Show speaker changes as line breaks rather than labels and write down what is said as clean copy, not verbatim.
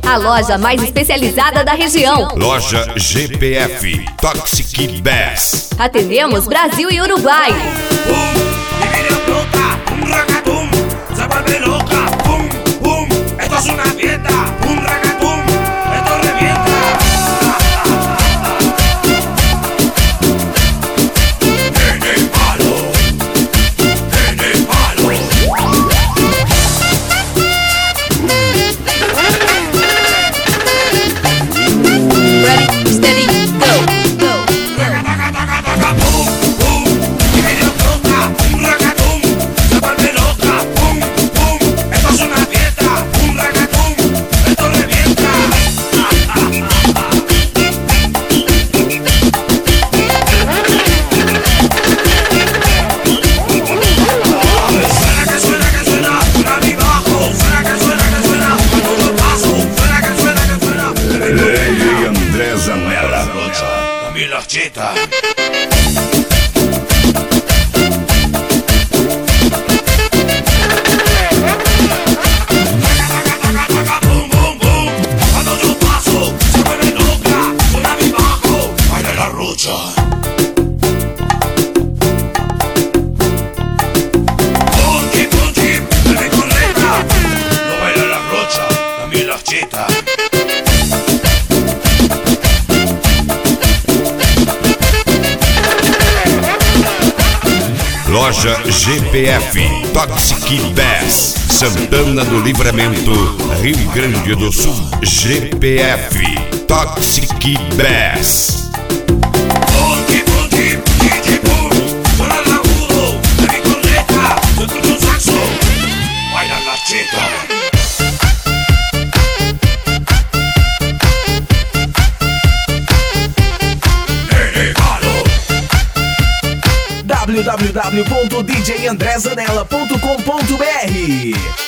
a loja mais especializada da região.
Loja GPF, Toxic Bass.
Atendemos Brasil e Uruguai.
Loja GPF, Toxic Bass, Santana do Livramento, Rio Grande do Sul. GPF, Toxic Bass.
www.djandrezanella.com.br